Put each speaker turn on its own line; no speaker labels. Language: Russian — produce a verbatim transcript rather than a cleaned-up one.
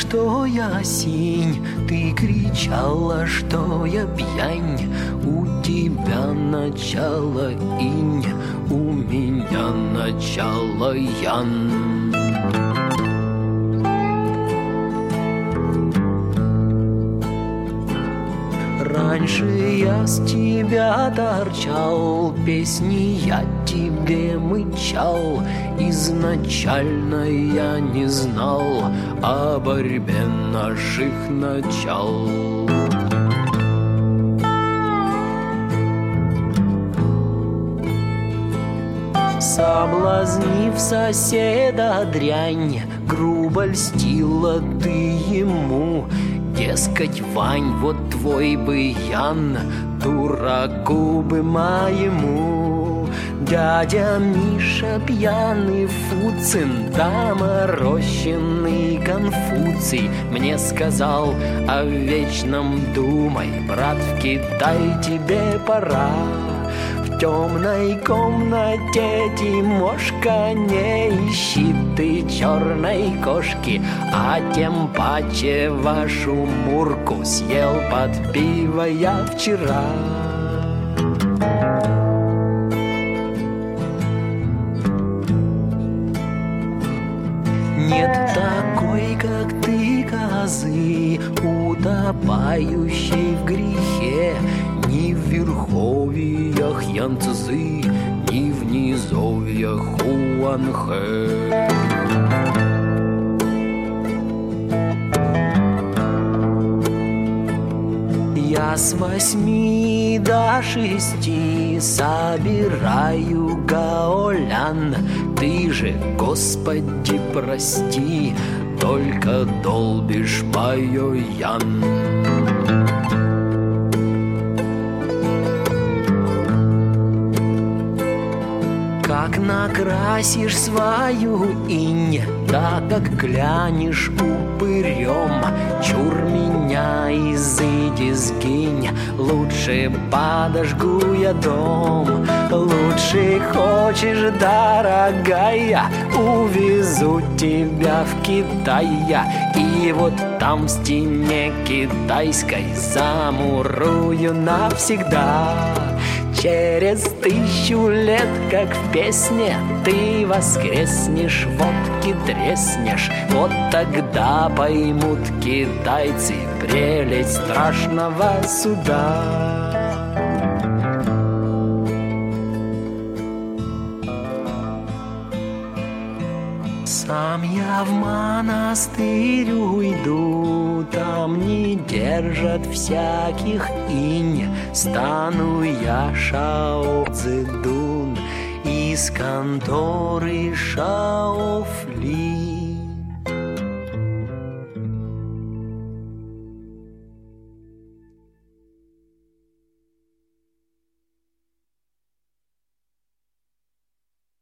что я синь, ты кричала, что я пьянь. У тебя начало инь, у меня начало ян. Раньше я с тебя торчал, песни я тебе мычал. Изначально я не знал о борьбе наших начал. Соблазнив соседа дрянь, грубо льстила ты ему. Дескать, Вань, вот твой бы Ян, дураку бы моему. Дядя Миша пьяный Фуцин, доморощенный Конфуций мне сказал: о вечном думай, брат, в Китай тебе пора. В темной комнате Тимошка, не ищи ты черной кошки, а тем паче вашу Мурку съел под пиво я вчера. Нет такой, как ты, козы, утопающей в грехе, ни в верховьях Янцзы, ни в низовьях Хуанхэ. Я с восьми до шести собираю гаолян. Ты же, Господи, прости, только долбишь мое ян. Как накрасишь свою инь, да как глянешь упырем, чур меня, изыди, сгинь, лучше подожгу я дом. Лучше хочешь, дорогая, увезу тебя в Китай, и вот там в стене китайской замурую навсегда. Через тысячу лет, как в песне, ты воскреснешь, водки треснешь. Вот тогда поймут китайцы прелесть страшного суда. Сам я в монастырь уйду, там не держат всяких инь. Стану я Шао Цзэдун, из конторы Шао